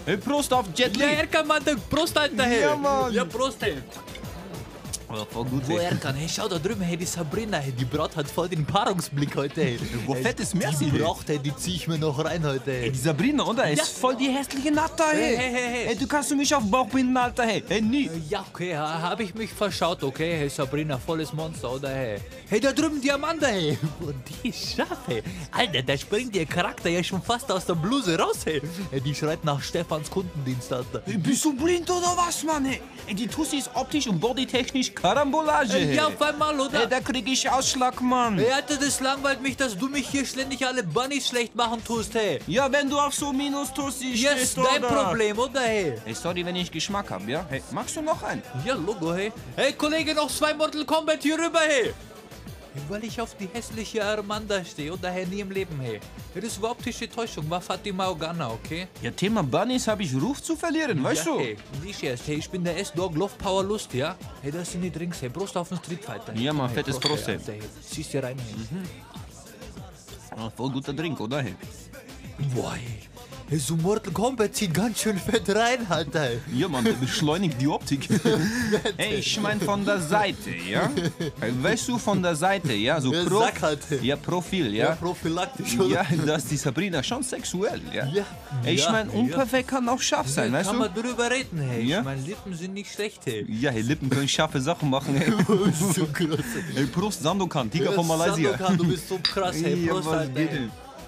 Hey, Prost auf Jet Li. Ja, Erkan, Mann, Prost, Alter, hey. Ja, Mann. Ja, Prost, hey. Ja, voll gut, Wo ey. Erkan, hey, schau da drüben, hey, die Sabrina, hey, die Braut hat voll den Paarungsblick heute, hey. Wo fett ist Merci, Die hey. braucht, hey, die zieh ich mir noch rein heute, Ey, hey. die Sabrina, oder? Ist Ja. voll die hässliche Natter, hey. Hey. Ey, du kannst du mich auf den Bauch binden, Alter, hey. Hey, nie. Ja, okay, habe ich mich verschaut, okay, hey, Sabrina, volles Monster, oder, hey. Hey, da drüben die Amanda, hey. Und die ist scharf, hey. Alter, da springt ihr Charakter ja schon fast aus der Bluse raus, hey. Hey, die schreit nach Stefans Kundendienst, Alter. Hey, bist du blind oder was, Mann, hey? Ey, die Tussi ist optisch und bodytechnisch Karambolage, hey. Ja, auf einmal, oder? Ey, da krieg ich Ausschlag, Mann. Hey, Alter, das langweilt mich, dass du mich hier ständig alle Bunnies schlecht machen tust, hey. Ja, wenn du auf so Minus-Tussi Ja, stehst, ist dein oder? Problem, oder, hey? Hey, sorry, wenn ich Geschmack hab, ja? Hey, magst du noch einen? Ja, Logo, hey. Hey, Kollege, noch 2 Mortal Kombat hier rüber, hey. Weil ich auf die hässliche Amanda stehe, oder, hey, nie im Leben, hey. Hey, das war optische Täuschung, war Fatima Ogana, okay? Ja, Thema Bunnies habe ich Ruf zu verlieren, weißt Ja, du? hey, siehst du erst, hey, ich bin der S-Dog, Love, Power, Lust, ja? Hey, das sind die Drinks, hey, Brust auf den Street Fighter. Ja, Mann, Hey, fettes Prost, hey. Alter, hey. Ziehst dir rein, hey. Ah, voll guter Drink, oder? Hey? Boah, hey. Hey, so Mortal Kombat zieht ganz schön fett rein, Alter, hey. Ja, Mann, der beschleunigt die Optik. Ey, ich mein von der Seite, ja? Hey, weißt du, von der Seite, ja? So Ja, sag halt. Ja, Profil, Ja, ja? prophylaktisch, oder? Ja, das ist die Sabrina schon sexuell, ja? Ja. Ey, ich Ja, mein, unperfekt kann auch scharf sein, weißt Kann du? man drüber reden, hey. Ja? Ich meine, Lippen sind nicht schlecht, hey. Ja, hey, Lippen können scharfe Sachen machen, ey. So krass. Ey, Prost, Sandokan, Tiger von Malaysia. Sandokan, du bist so krass, hey. Ja, Prost, was Alter, geht, hey. ey?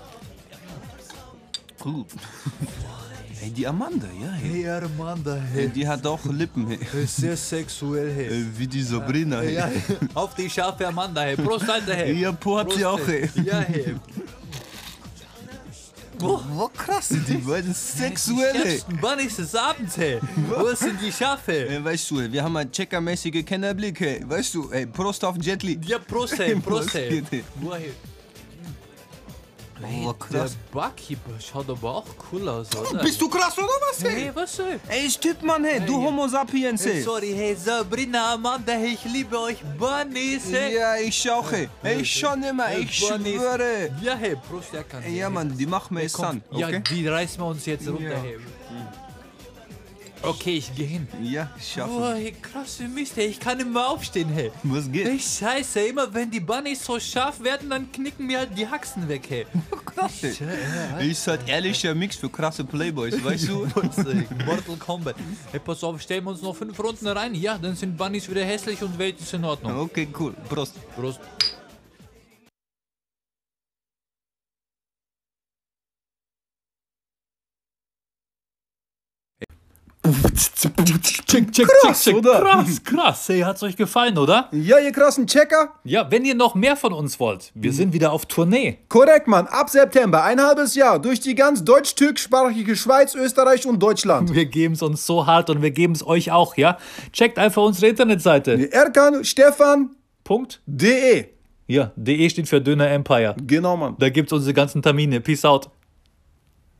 Gut. Ey, die Amanda, ja, hey. Hey, Armanda, Ey, hey. die hat auch Lippen, hey. Sehr sexuell, hey. Wie die Sabrina, hey. Ja, auf die scharfe Amanda, hey. Prost, Alter, hey. Ja, Po hat sie Prost, auch, ey. Ja, hey. Boah, krass, sind die beiden sexuell, Die ey. schärfsten Bunnies des Abends, hey. Wo sind die Schafe? Ey, weißt du, ey, wir haben einen checkermäßige Kennerblick, hey. Weißt du, ey, Prost auf Jet Li. Ja, Prost, hey. Prost, hey. geht, ey? Boah, hey. Boah, Der krass. Barkeeper schaut aber auch cool aus, oder? Bist du krass oder was, ey? Hey, was, ey? Ey, ich Typ, Mann, hey, du ja. Homo sapiens, Hey, ey. sorry, hey, Sabrina, Amanda, hey, ich liebe euch, Bunnies, hey. Ja, ich auch, ey. Ey, schon immer, ich Bunnies. schwöre. Ja, hey, Prost, der kann. Ey, ja, Mann, die machen mir es an, Ja, okay? die reißen wir uns jetzt runter, Ja. hey. Okay, ich geh hin. Ja, Boah, schaffen. hey, krasse Mist, hey, ich kann nicht mehr aufstehen, hey. Was geht? Hey, scheiße, immer wenn die Bunnies so scharf werden, dann knicken mir halt die Haxen weg, hey. Krass, ey. Ist halt ehrlicher Mix für krasse Playboys, weißt du? Mortal Kombat. Hey, pass auf, stellen wir uns noch 5 Runden rein. Ja, dann sind Bunnies wieder hässlich und Welt ist in Ordnung. Okay, cool. Prost. Prost. Check, Krass, oder? Krass. Hey, hat's euch gefallen, oder? Ja, ihr krassen Checker. Ja, wenn ihr noch mehr von uns wollt, wir sind wieder auf Tournee. Korrekt, Mann. Ab September, ein halbes Jahr, durch die ganz deutsch-türkischsprachige Schweiz, Österreich und Deutschland. Wir geben's uns so hart und wir geben's euch auch, ja? Checkt einfach unsere Internetseite. Erkan-Stefan.de. Punkt. Ja, DE steht für Döner Empire. Genau, Mann. Da gibt's unsere ganzen Termine. Peace out.